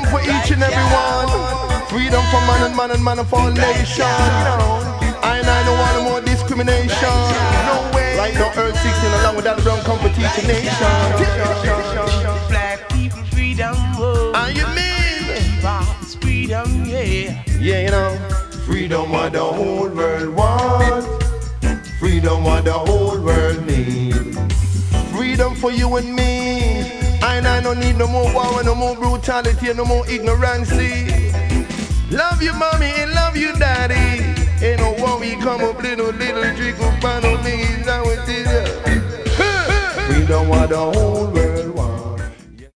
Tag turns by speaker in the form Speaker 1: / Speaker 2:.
Speaker 1: for each and every one. Freedom for man and man of all nations. I don't want no more discrimination. No way. Right now, Earth 16 along with that brown come for teach a nation.
Speaker 2: Black people freedom.
Speaker 1: And you mean?
Speaker 2: Freedom, yeah.
Speaker 1: Yeah, you know. Freedom what the whole world wants. Freedom what the whole world needs. Freedom for you and me. I don't need no more war, no more brutality, no more ignorance. Love you mommy and love you daddy. Ain't no worry, come up little drink up on me. Freedom what the whole